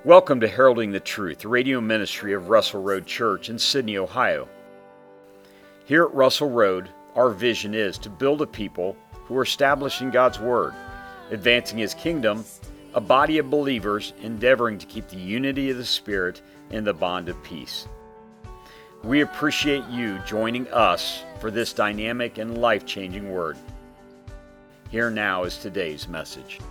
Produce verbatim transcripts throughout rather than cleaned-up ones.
Welcome to Heralding the Truth, a radio ministry of Russell Road Church in Sydney, Ohio. Here at Russell Road, our vision is to build a people who are establishing God's Word, advancing His kingdom, a body of believers endeavoring to keep the unity of the Spirit in the bond of peace. We appreciate you joining us for this dynamic and life-changing Word. Here now is today's message.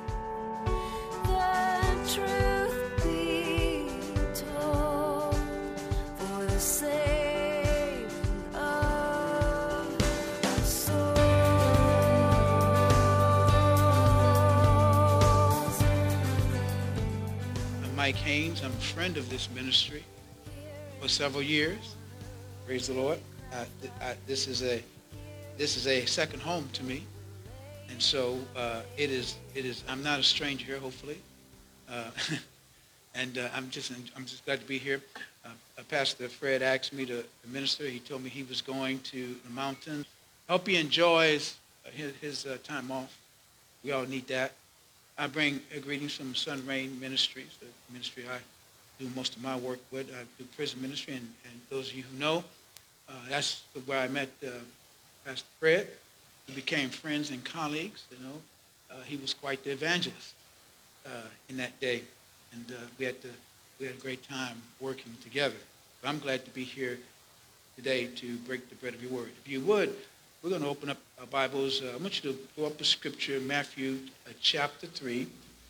Mike Haynes. I'm a friend of this ministry for several years. Praise the Lord. Uh, th- I, this is a this is a second home to me, and so uh, it is. It is. I'm not a stranger here, hopefully, uh, and uh, I'm just I'm just glad to be here. Uh, Pastor Fred asked me to minister. He told me he was going to the mountains. I hope he enjoys his, his uh, time off. We all need that. I bring greetings from Sun Rain Ministries, the ministry I do most of my work with. I do prison ministry, and, and those of you who know, uh, that's where I met uh, Pastor Fred. We became friends and colleagues. You know, uh, he was quite the evangelist uh, in that day, and uh, we had to, we had a great time working together. But I'm glad to be here today to break the bread of your word. If you would, we're going to open up our Bibles. Uh, I want you to go up to Scripture, Matthew uh, chapter three.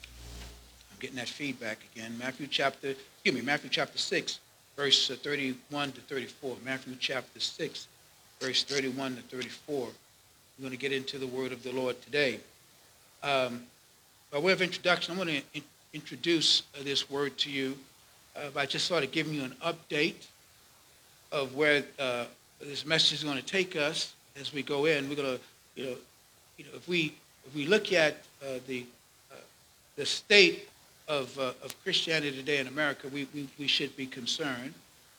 I'm getting that feedback again. Matthew chapter, excuse me, Matthew chapter six, verse uh, thirty-one to thirty-four. Matthew chapter six, verse thirty-one to thirty-four. We're going to get into the word of the Lord today. Um, by way of introduction, I want to in- introduce uh, this word to you uh, by just sort of giving you an update of where uh, this message is going to take us. As we go in, we're going to, you know, you know, if we if we look at uh, the uh, the state of uh, of Christianity today in America, we, we we should be concerned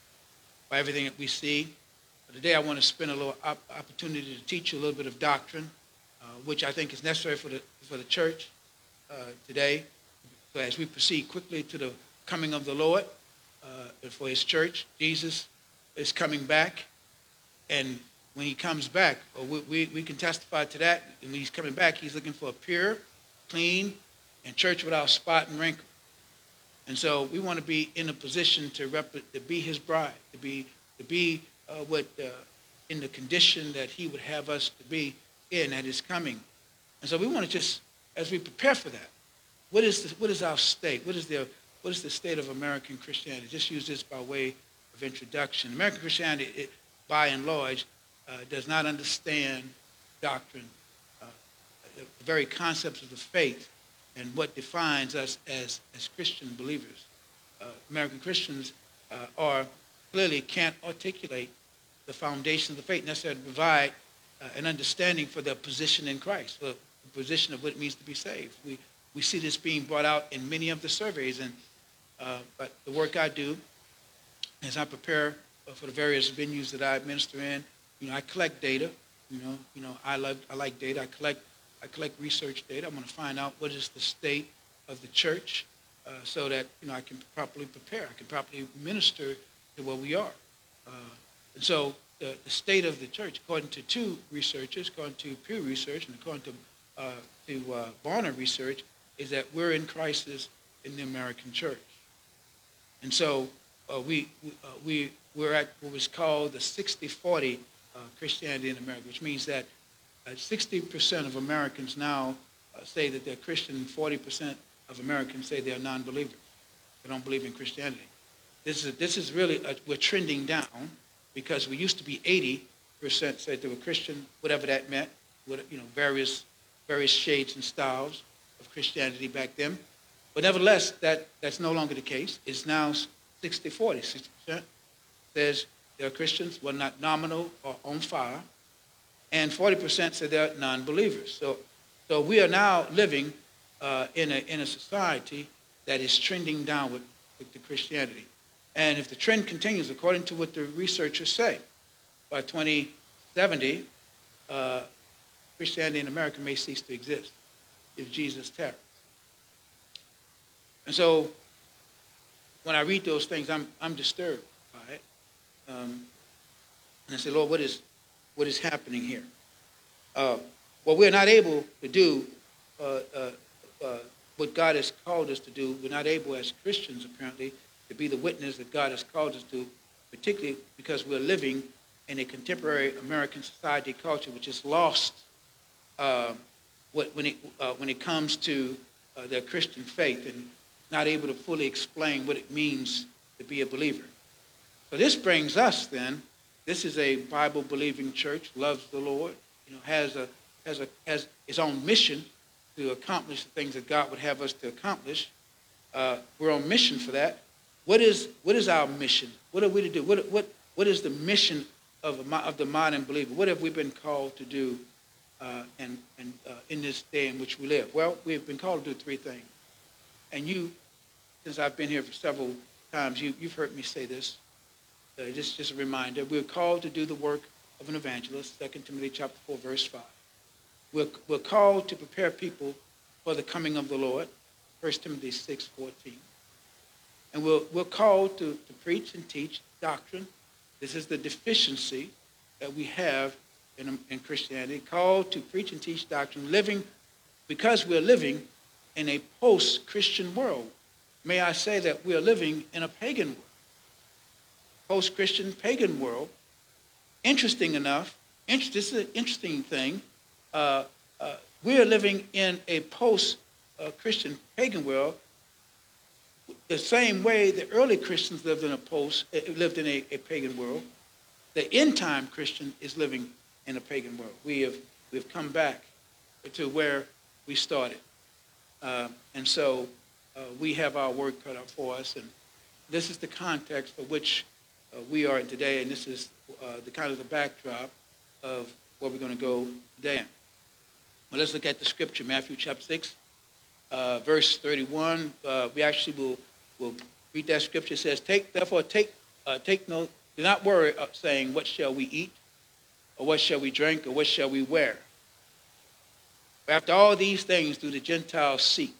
by everything that we see. But today, I want to spend a little op- opportunity to teach you a little bit of doctrine, uh, which I think is necessary for the for the church uh, today. So as we proceed quickly to the coming of the Lord uh, for His church, Jesus is coming back, and when he comes back, we, we, we can testify to that. And when he's coming back, he's looking for a pure, clean, and church without spot and wrinkle. And so we want to be in a position to, rep- to be his bride, to be to be uh, what uh, in the condition that he would have us to be in at his coming. And so we want to just, as we prepare for that, what is the, what is our state? What is the what is the state of American Christianity? Just use this by way of introduction. American Christianity, it, by and large, Uh, does not understand doctrine, uh, the very concepts of the faith, and what defines us as, as Christian believers. Uh, American Christians uh, are clearly can't articulate the foundation of the faith necessary to provide uh, an understanding for their position in Christ, for the position of what it means to be saved. We we see this being brought out in many of the surveys, and uh, but the work I do as I prepare for the various venues that I minister in. You know, I collect data. You know, you know, I love, I like data. I collect, I collect research data. I'm going to find out what is the state of the church, uh, so that you know I can properly prepare. I can properly minister to where we are. Uh, and so, the, the state of the church, according to two researchers, according to Pew Research and according to uh, to uh, Barna Research, is that we're in crisis in the American church. And so, uh, we uh, we we're at what was called the sixty forty. Uh, Christianity in America, which means that uh, sixty percent of Americans now uh, say that they're Christian, and forty percent of Americans say they're non-believers. They don't believe in Christianity. This is this is really, a, we're trending down, because we used to be eighty percent said they were Christian, whatever that meant, with, you know, various various shades and styles of Christianity back then. But nevertheless, that, that's no longer the case. It's now sixty forty, sixty percent says they're Christians, well, not nominal or on fire, and forty percent say they're non-believers. So, so we are now living uh, in a in a society that is trending downward with the Christianity. And if the trend continues, according to what the researchers say, by twenty seventy, uh, Christianity in America may cease to exist if Jesus tarries. And so when I read those things, I'm I'm disturbed by it. Um, and I say, Lord, what is what is happening here? Uh, what we're not able to do, uh, uh, uh, what God has called us to do, we're not able as Christians, apparently, to be the witness that God has called us to, particularly because we're living in a contemporary American society culture which is lost uh, what, when, it, uh, when it comes to uh, their Christian faith and not able to fully explain what it means to be a believer. So this brings us then, this is a Bible-believing church, loves the Lord, you know, has a has a has its own mission to accomplish the things that God would have us to accomplish. Uh, we're on mission for that. What is what is our mission? What are we to do? What what what is the mission of a, of the modern believer? What have we been called to do, uh, and and uh, in this day in which we live? Well, we've been called to do three things. And you, since I've been here for several times, you you've heard me say this. Uh, just just a reminder: we're called to do the work of an evangelist. Second Timothy chapter four, verse five. We're, we're called to prepare people for the coming of the Lord, First Timothy six fourteen. And we're, we're called to, to preach and teach doctrine. This is the deficiency that we have in, in Christianity, called to preach and teach doctrine, living because we're living in a post-Christian world. May I say that we're living in a pagan world, post-Christian pagan world. Interesting enough, inter- this is an interesting thing. Uh, uh, we're living in a post-Christian uh, pagan world, the same way the early Christians lived in a post uh, lived in a, a pagan world. The end-time Christian is living in a pagan world. We have we've come back to where we started, uh, and so uh, we have our work cut out for us. And this is the context for which uh, we are in today, and this is uh, the kind of the backdrop of where we're going to go today. Well, let's look at the scripture, Matthew chapter six, uh, verse thirty-one. Uh, we actually will will read that scripture. It says, "Take therefore take uh, take no, do not worry, uh, saying, what shall we eat, or what shall we drink, or what shall we wear? For after all these things do the Gentiles seek.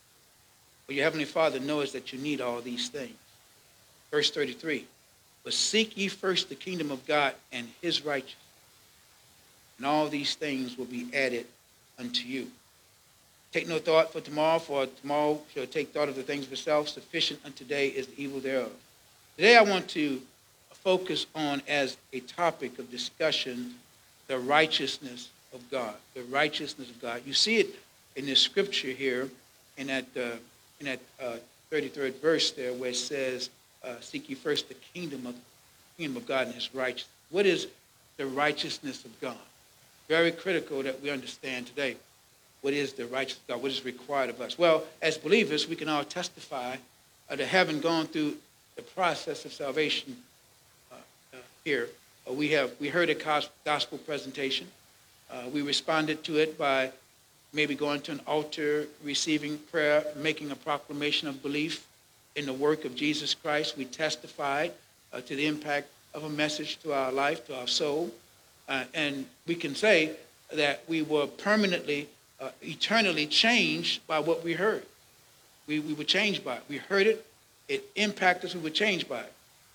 For your heavenly Father knows that you need all these things." Verse thirty-three. "But seek ye first the kingdom of God and his righteousness, and all these things will be added unto you. Take no thought for tomorrow, for tomorrow shall take thought of the things of itself. Sufficient unto today is the evil thereof." Today I want to focus on, as a topic of discussion, the righteousness of God. The righteousness of God. You see it in this scripture here, in that uh, in that uh, thirty-third verse there, where it says, uh, "Seek ye first the kingdom of kingdom of God and his righteousness." What is the righteousness of God? Very critical that we understand today. What is the righteousness of God? What is required of us? Well, as believers, we can all testify uh, to having gone through the process of salvation uh, uh, here. Uh, we have we heard a gospel presentation. Uh, we responded to it by maybe going to an altar, receiving prayer, making a proclamation of belief in the work of Jesus Christ. We testified uh, to the impact of a message to our life, to our soul. Uh, and we can say that we were permanently, uh, eternally changed by what we heard. We, we were changed by it. We heard it. It impacted us. We were changed by it.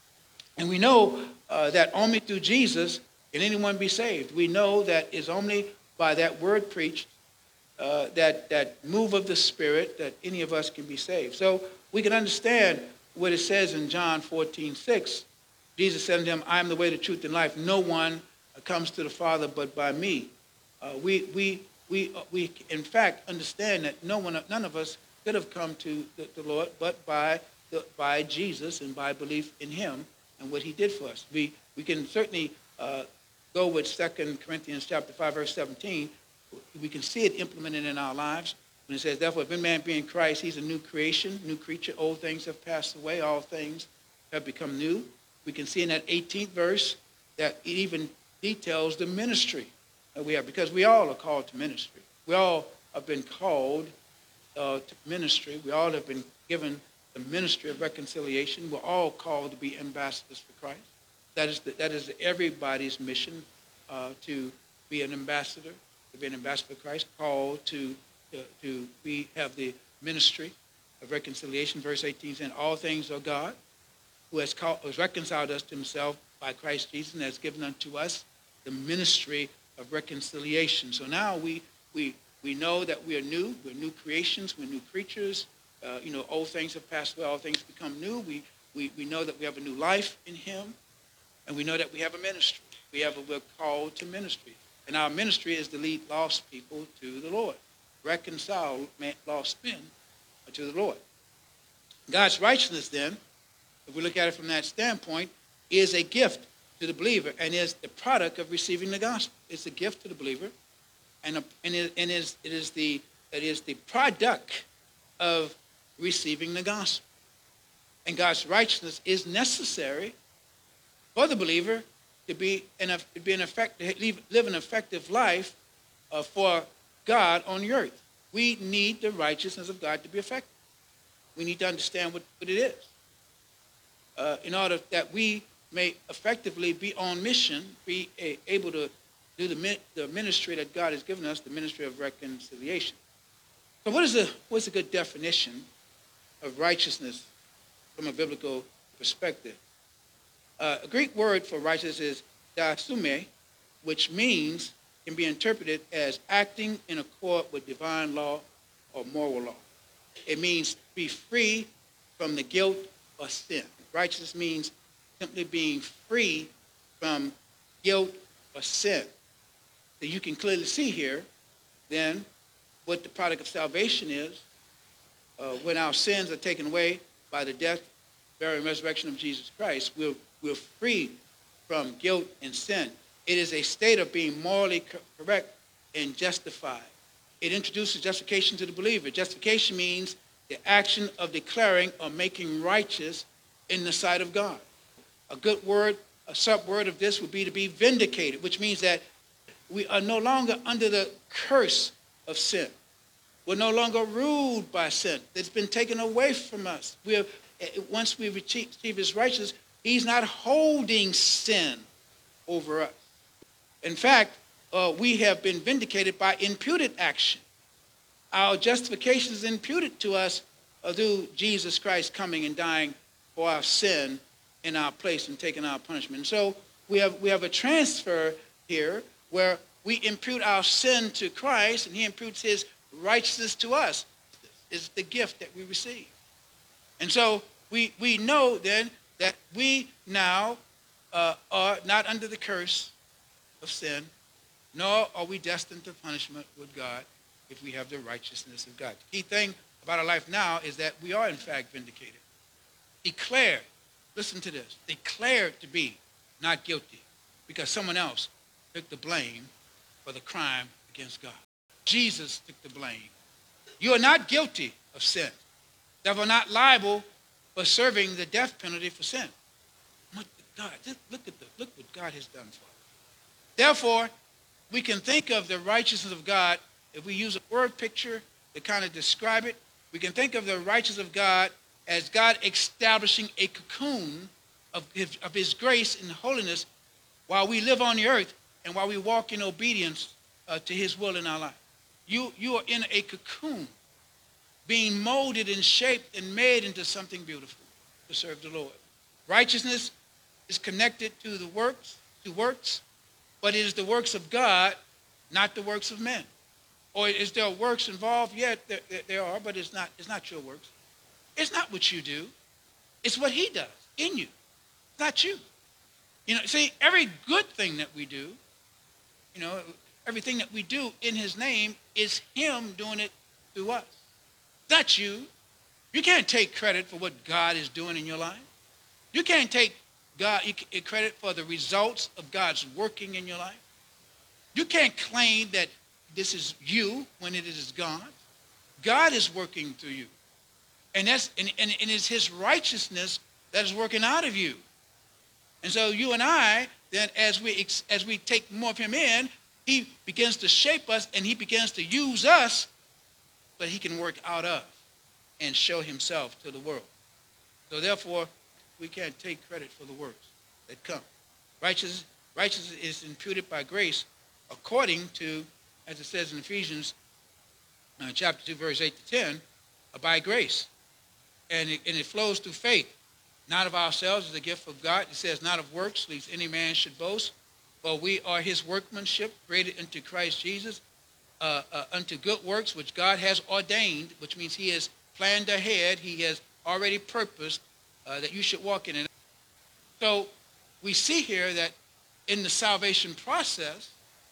And we know uh, that only through Jesus can anyone be saved. We know that it's only by that word preached, uh, that, that move of the Spirit, that any of us can be saved. So we can understand what it says in John fourteen six. Jesus said to him, "I am the way, the truth, and life. No one comes to the Father but by me." Uh, we, we, we, uh, we, in fact, understand that no one, none of us could have come to the, the Lord but by the, by Jesus and by belief in him and what he did for us. We, we can certainly uh, go with Second Corinthians chapter five, verse seventeen. We can see it implemented in our lives when it says, "Therefore, if any man be in Christ, he's a new creation, new creature. Old things have passed away. All things have become new." We can see in that eighteenth verse that it even details the ministry that we have, because we all are called to ministry. We all have been called uh, to ministry. We all have been given the ministry of reconciliation. We're all called to be ambassadors for Christ. That is the, that is everybody's mission, uh, to be an ambassador, to be an ambassador for Christ, called to, to, to we have the ministry of reconciliation. Verse eighteen saying, all things are God, who has, called, has reconciled us to himself by Christ Jesus and has given unto us the ministry of reconciliation. So now we we we know that we are new. We're new creations. We're new creatures. Uh, you know, old things have passed away. All things become new. We, we we know that we have a new life in him. And we know that we have a ministry. We have a, we're called to ministry. And our ministry is to lead lost people to the Lord. Reconcile lost men to the Lord. God's righteousness then, if we look at it from that standpoint, is a gift to the believer and is the product of receiving the gospel. It's a gift to the believer, and, a, and, it, and is, it, is the, it is the product of receiving the gospel. And God's righteousness is necessary for the believer to be an, to be an effect, to live an effective life uh, for God on the earth. We need the righteousness of God to be effective. We need to understand what, what it is. Uh, in order that we may effectively be on mission, be a, able to do the, the ministry that God has given us, the ministry of reconciliation. So what is a, what's a good definition of righteousness from a biblical perspective? Uh, a Greek word for righteousness is dasume, which means, can be interpreted as acting in accord with divine law or moral law. It means be free from the guilt or sin. Righteousness means simply being free from guilt or sin. So you can clearly see here, then, what the product of salvation is. Uh, when our sins are taken away by the death, burial, and resurrection of Jesus Christ, we're, we're free from guilt and sin. It is a state of being morally co- correct and justified. It introduces justification to the believer. Justification means the action of declaring or making righteous in the sight of God. A good word, a sub-word of this would be to be vindicated, which means that we are no longer under the curse of sin. We're no longer ruled by sin. It's been taken away from us. We're, once we receive his righteousness, he's not holding sin over us. In fact, uh, we have been vindicated by imputed action. Our justification is imputed to us uh, through Jesus Christ coming and dying for our sin in our place and taking our punishment. And so we have we have a transfer here where we impute our sin to Christ and he imputes his righteousness to us. It's the gift that we receive. And so we we know then that we now uh, are not under the curse of sin, nor are we destined to punishment with God if we have the righteousness of God. The key thing about our life now is that we are in fact vindicated. Declared, listen to this, declared to be not guilty because someone else took the blame for the crime against God. Jesus took the blame. You are not guilty of sin. Therefore not liable for serving the death penalty for sin. God, look at the, look what God has done for us. Therefore, we can think of the righteousness of God, if we use a word picture to kind of describe it, we can think of the righteousness of God as God establishing a cocoon of his, of his grace and holiness while we live on the earth and while we walk in obedience uh, to his will in our life. You, you are in a cocoon, being molded and shaped and made into something beautiful to serve the Lord. Righteousness is connected to the works, to works, but it is the works of God, not the works of men. Or is there works involved? Yeah, there, there are, but it's not, it's not your works. It's not what you do. It's what he does in you. It's not you. You know, see, every good thing that we do, you know, everything that we do in his name is him doing it through us. It's not you. You can't take credit for what God is doing in your life. You can't take God you credit for the results of God's working in your life. You can't claim that this is you when it is God. God is working through you. And that's and, and, and it's his righteousness that is working out of you. And so you and I, then as we as we take more of him in, he begins to shape us and he begins to use us so he can work out of and show himself to the world. So therefore, we can't take credit for the works that come. Righteousness, righteousness is imputed by grace according to, as it says in Ephesians uh, chapter two, verse eight to ten, uh, by grace. And it, and it flows through faith, not of ourselves, is a gift of God. It says, not of works, lest any man should boast. For we are his workmanship, created unto Christ Jesus, uh, uh, unto good works, which God has ordained, which means he has planned ahead. He has already purposed uh, that you should walk in it. So we see here that in the salvation process,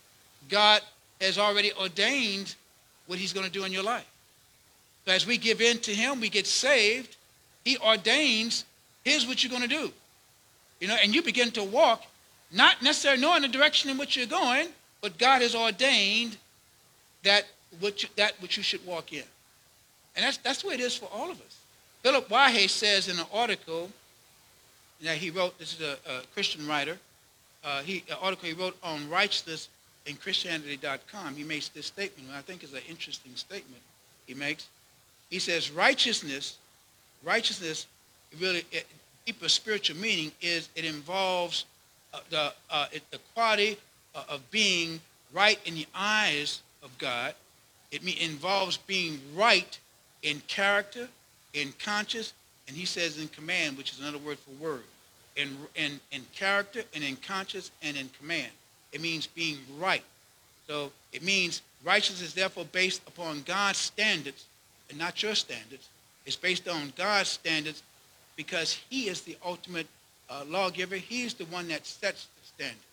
God has already ordained what he's going to do in your life. So as we give in to him, we get saved. He ordains, here's what you're going to do. You know, and you begin to walk, not necessarily knowing the direction in which you're going, but God has ordained that which, that which you should walk in. And that's, that's the way it is for all of us. Philip Wahe says in an article that he wrote, this is a, a Christian writer, uh, he, an article he wrote on righteousness in Christianity dot com. He makes this statement, which I think is an interesting statement he makes. He says, righteousness, righteousness, really, it, deeper spiritual meaning is it involves uh, the, uh, it, the quality uh, of being right in the eyes of God. It me- involves being right in character, in conscience, and he says in command, which is another word for word. In, in, in character and in conscience and in command. It means being right. So it means righteousness is therefore based upon God's standards and not your standards. It's based on God's standards because he is the ultimate uh, lawgiver. He is the one that sets the standard.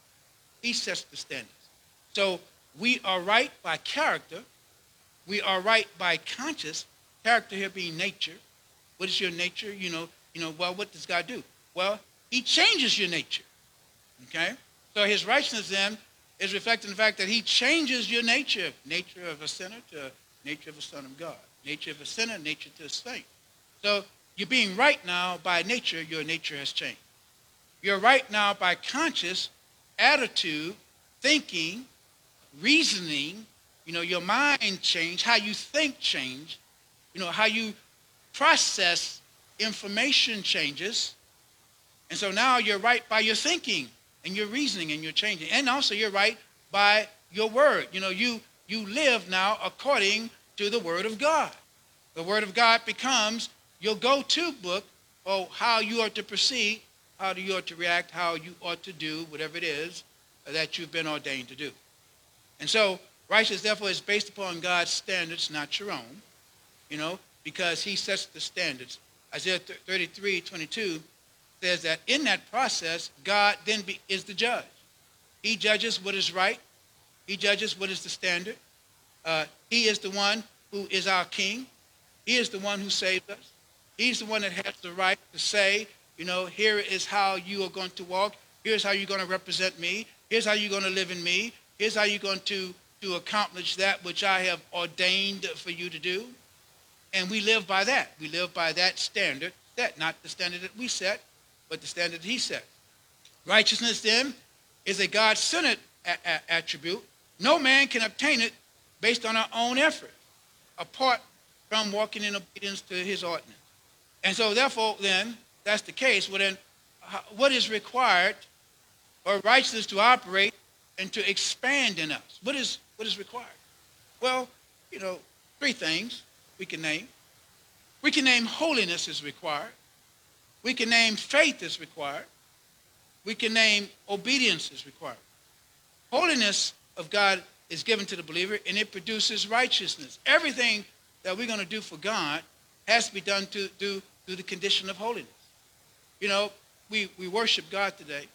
He sets the standards. So we are right by character. We are right by conscience. Character here being nature. What is your nature? You know, you know. Well, what does God do? Well, he changes your nature, okay? So his righteousness then is reflecting the fact that he changes your nature, nature of a sinner to nature of a son of God, nature of a sinner, nature to a saint. So you're being right now by nature, your nature has changed. You're right now by conscious, attitude, thinking, reasoning, you know, your mind changed, how you think changed, you know, how you process information changes. And so now you're right by your thinking and your reasoning and your changing. And also you're right by your word. You know, you, you live now according to the word of God. The word of God becomes your go-to book for how you are to proceed, how you ought to react, how you ought to do whatever it is that you've been ordained to do. And so righteousness, therefore, is based upon God's standards, not your own, you know, because he sets the standards. Isaiah thirty-three twenty-two says that in that process, God then be, is the judge. He judges what is right. He judges what is the standard. Uh, he is the one who is our king. He is the one who saved us. He's the one that has the right to say, you know, here is how you are going to walk. Here's how you're going to represent me. Here's how you're going to live in me. Here's how you're going to, to accomplish that which I have ordained for you to do. And we live by that. We live by that standard, that not the standard that we set, but the standard he set. Righteousness, then, is a God-centered a- a- attribute. No man can obtain it based on our own effort, apart from walking in obedience to his ordinance. And so, therefore, then, that's the case. Well, then, what is required for righteousness to operate and to expand in us? What is, what is required? Well, you know, three things we can name. We can name holiness is required. We can name faith is required. We can name obedience is required. Holiness of God is given to the believer, and it produces righteousness. Everything that we're going to do for God has to be done to, do, through the condition of holiness. You know, we, we worship God today.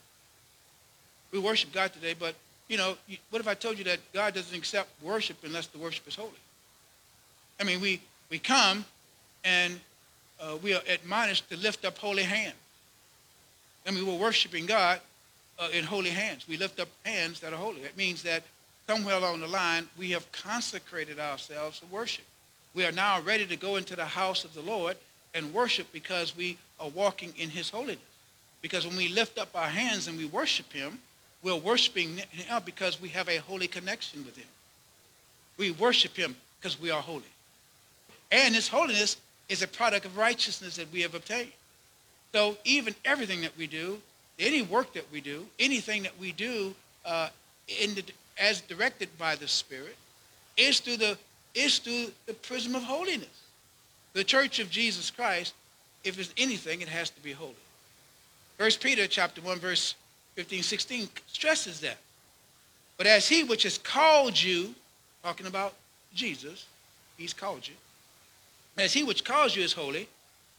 We worship God today, but, you know, what if I told you that God doesn't accept worship unless the worship is holy? I mean, we, we come and uh, we are admonished to lift up holy hands. I mean, we're worshiping God uh, in holy hands. We lift up hands that are holy. That means that somewhere along the line, we have consecrated ourselves to worship. We are now ready to go into the house of the Lord and worship because we are walking in his holiness. Because when we lift up our hands and we worship him, we're worshiping him because we have a holy connection with him. We worship him because we are holy. And his holiness is a product of righteousness that we have obtained. So even everything that we do, any work that we do, anything that we do uh, in the, as directed by the Spirit, is through the is through the prism of holiness. The church of Jesus Christ, if it's anything, it has to be holy. First Peter chapter one, verse fifteen, sixteen stresses that. But as he which has called you, talking about Jesus, he's called you. As he which calls you is holy,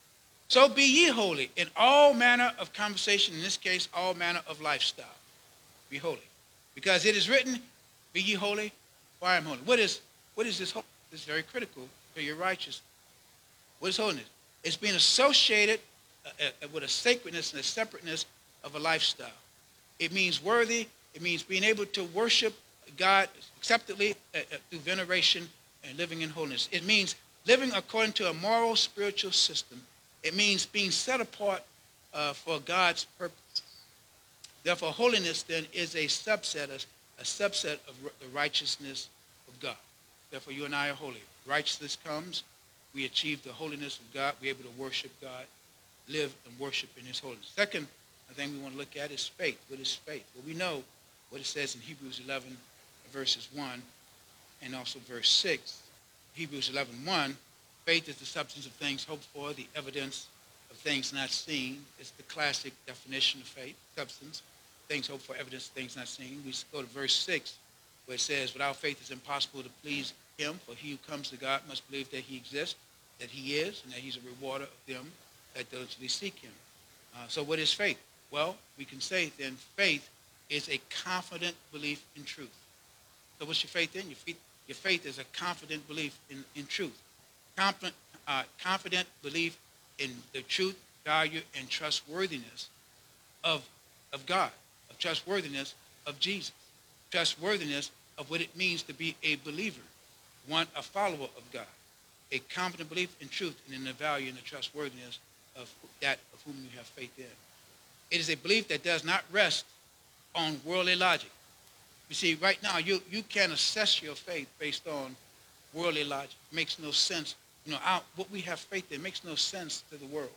so be ye holy in all manner of conversation, in this case, all manner of lifestyle. Be holy. Because it is written, be ye holy, for I am holy. What is, what is this holy? This is very critical for your righteousness. What is holiness? It's being associated uh, uh, with a sacredness and a separateness of a lifestyle. It means worthy. It means being able to worship God acceptably uh, uh, through veneration and living in holiness. It means living according to a moral, spiritual system. It means being set apart uh, for God's purpose. Therefore, holiness then is a subset, a, a subset of the righteousness of God. Therefore, you and I are holy. Righteousness comes. We achieve the holiness of God. We're able to worship God, live and worship in his holiness. Second thing we want to look at is faith. What is faith? Well, we know what it says in Hebrews eleven, verses one, and also verse six. Hebrews eleven, one, faith is the substance of things hoped for, the evidence of things not seen. It's the classic definition of faith, substance, things hoped for, evidence of things not seen. We go to verse six, where it says, without faith it's impossible to please him, for he who comes to God must believe that he exists, that he is, and that he's a rewarder of them that diligently seek him. Uh, so what is faith? Well, we can say then faith is a confident belief in truth. So what's your faith in? Your faith, your faith is a confident belief in, in truth. Confident, uh, confident belief in the truth, value, and trustworthiness of, of God, of trustworthiness of Jesus, trustworthiness of what it means to be a believer, one, a follower of God, a confident belief in truth and in the value and the trustworthiness of that of whom you have faith in. It is a belief that does not rest on worldly logic. You see, right now, you, you can't assess your faith based on worldly logic. It makes no sense. You know, our, what we have faith in makes no sense to the world.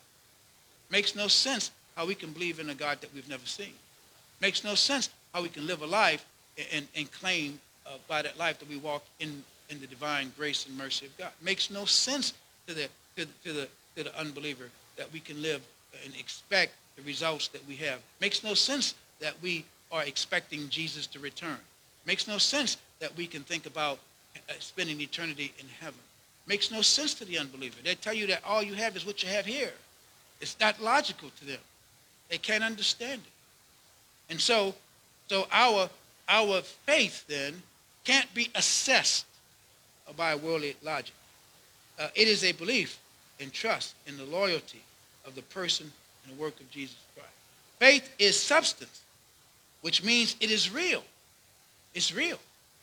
It makes no sense how we can believe in a God that we've never seen. It makes no sense how we can live a life and, and, and claim uh, by that life that we walk in, in the divine grace and mercy of God. It makes no sense to the, to, the, to, the, to the unbeliever that we can live and expect the results that we have. It makes no sense that we are expecting Jesus to return. It makes no sense that we can think about uh, spending eternity in heaven. It makes no sense to the unbeliever. They tell you that all you have is what you have here. It's not logical to them. They can't understand it. And so, so our, our faith then can't be assessed by worldly logic. Uh, it is a belief and trust in the loyalty of the person and the work of Jesus Christ. Faith is substance, which means it is real. It's real.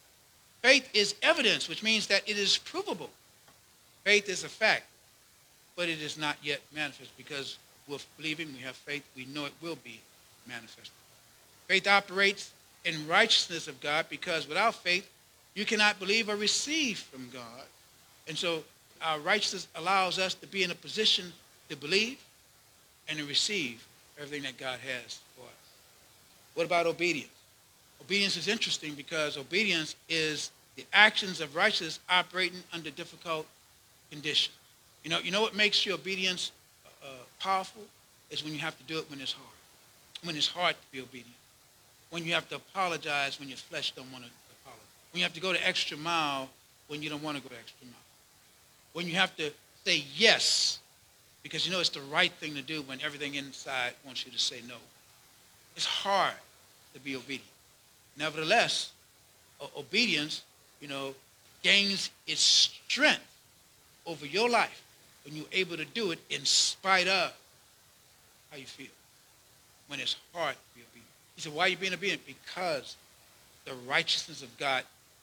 Faith is evidence, which means that it is provable. Faith is a fact, but it is not yet manifest, because with believing we have faith, we know it will be manifested. Faith operates in righteousness of God, because without faith, you cannot believe or receive from God. And so our righteousness allows us to be in a position to believe and to receive everything that God has for us. What about obedience? Obedience is interesting, because obedience is the actions of righteousness operating under difficult conditions. You know, you know what makes your obedience uh, powerful is when you have to do it when it's hard. When it's hard to be obedient. When you have to apologize when your flesh don't want to apologize. When you have to go the extra mile when you don't want to go the extra mile. When you have to say yes because you know it's the right thing to do when everything inside wants you to say no. It's hard to be obedient. Nevertheless, obedience, you know, gains its strength over your life when you're able to do it in spite of how you feel. When it's hard to be obedient. He said, why are you being obedient? Because the righteousness of God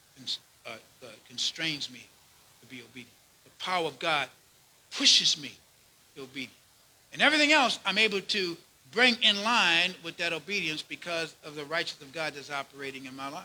uh, uh, constrains me to be obedient. The power of God pushes me to obedience. And everything else I'm able to bring in line with that obedience because of the righteousness of God that's operating in my life.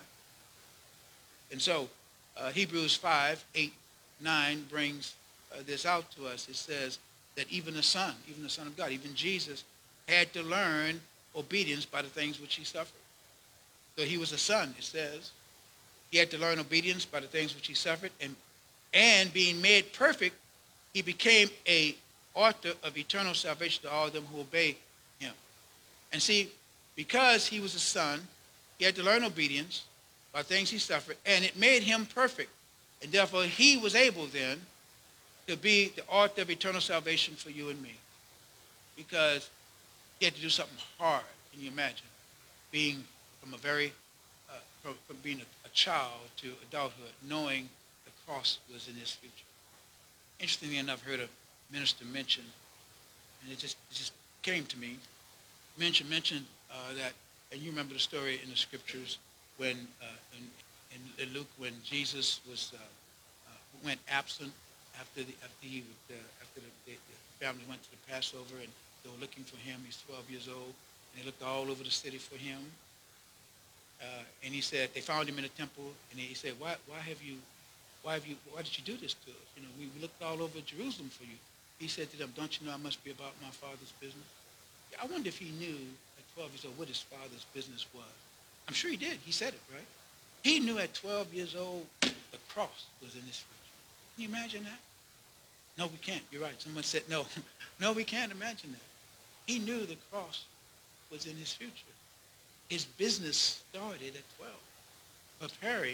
And so uh, Hebrews five, eight, nine brings uh, this out to us. It says that even the Son, even the Son of God, even Jesus, had to learn obedience by the things which he suffered. So he was a son, it says. He had to learn obedience by the things which he suffered, and, and being made perfect, he became a author of eternal salvation to all them who obey him. And see, because he was a son, he had to learn obedience by things he suffered, and it made him perfect. And therefore, he was able then to be the author of eternal salvation for you and me. Because he had to do something hard. Can you imagine? Being from a very, uh, from, from being a, a child to adulthood, knowing the cross was in his future. Interestingly enough, I heard a minister mention, and it just, it just came to me, mention, mentioned uh, that, and you remember the story in the scriptures when, uh, in, in, in Luke, when Jesus was, uh, uh, went absent after the, after he, uh, after the, the, the family went to the Passover, and they were looking for him. He's twelve years old, and they looked all over the city for him. Uh, and he said, they found him in the temple, and he said, why, why have you, why have you, why did you do this to us? You know, we looked all over Jerusalem for you. He said to them, don't you know I must be about my Father's business? I wonder if he knew at twelve years old what his Father's business was. I'm sure he did. He said it, right? He knew at twelve years old the cross was in his future. Can you imagine that? No, we can't. You're right. Someone said no. No, we can't imagine that. He knew the cross was in his future. His business started at twelve, preparing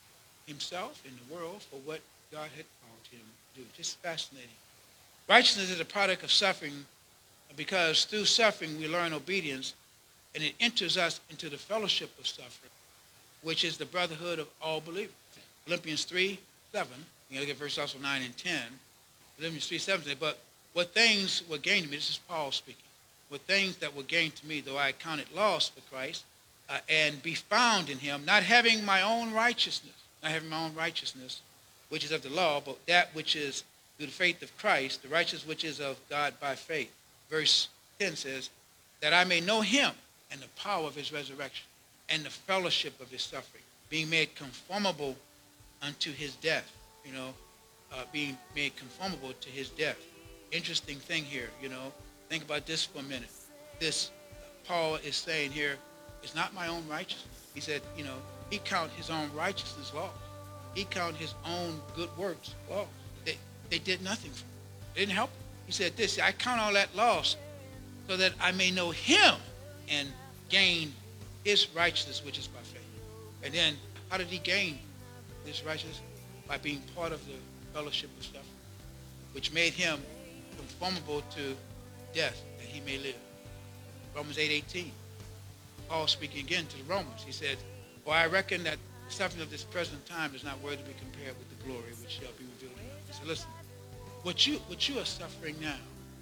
himself and the world for what God had called him to do. Just fascinating. Righteousness is a product of suffering, because through suffering we learn obedience, and it enters us into the fellowship of suffering, which is the brotherhood of all believers. Philippians three seven, you can look at verse also nine and ten. Philippians three seven says, but what things were gained to me, this is Paul speaking, what things that were gained to me, though I count it loss for Christ, uh, and be found in him, not having my own righteousness, not having my own righteousness, which is of the law, but that which is through the faith of Christ, the righteousness which is of God by faith. Verse ten says, that I may know him and the power of his resurrection and the fellowship of his suffering, being made conformable unto his death, you know, uh, being made conformable to his death. Interesting thing here, you know. Think about this for a minute. This, uh, Paul is saying here, is not my own righteousness. He said, you know, he count his own righteousness laws. He count his own good works laws. They, they did nothing for him. They didn't help him. He said this, I count all that loss so that I may know him and gain his righteousness, which is by faith. And then, how did he gain this righteousness? By being part of the fellowship of suffering, which made him conformable to death, that he may live. Romans eight eighteen. Paul speaking again to the Romans. He said, for I reckon that the suffering of this present time is not worthy to be compared with the glory which shall be revealed in us. He said, listen, what you, what you are suffering now,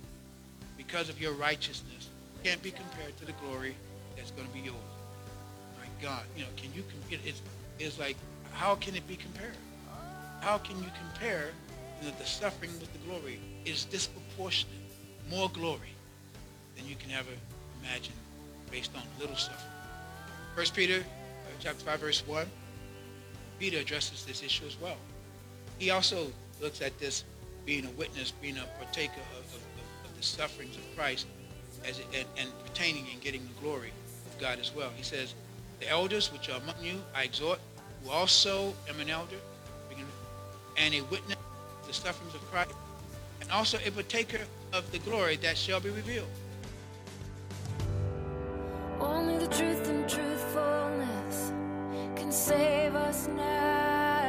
because of your righteousness, can't be compared to the glory that's going to be yours. My God, you know, can you, it, it's, it's like, how can it be compared? How can you compare, you know, the suffering with the glory? It is disproportionate, more glory than you can ever imagine based on little suffering. First Peter uh, chapter five, verse one, Peter addresses this issue as well. He also looks at this being a witness, being a partaker of, of, of the sufferings of Christ as it, and, and pertaining and getting the glory of God as well. He says, the elders which are among you, I exhort, who also am an elder, and a witness of the sufferings of Christ, and also a partaker of the glory that shall be revealed. Only the truth and truthfulness can save us now.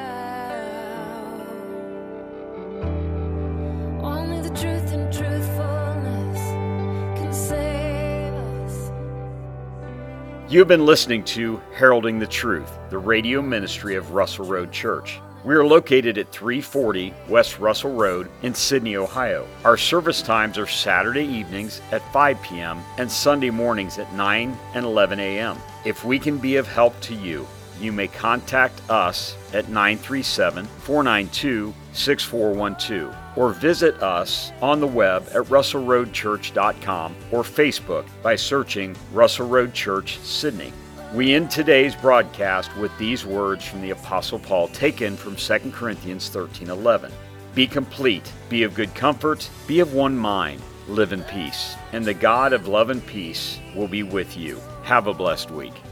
Only the truth and truthfulness can save us. You have been listening to Heralding the Truth, the radio ministry of Russell Road Church. We are located at three forty West Russell Road in Sydney, Ohio. Our service times are Saturday evenings at five p.m. and Sunday mornings at nine and eleven a.m. If we can be of help to you, you may contact us at nine three seven, four nine two, six four one two or visit us on the web at russell road church dot com or Facebook by searching Russell Road Church, Sydney. We end today's broadcast with these words from the Apostle Paul taken from Second Corinthians thirteen eleven. Be complete, be of good comfort, be of one mind, live in peace, and the God of love and peace will be with you. Have a blessed week.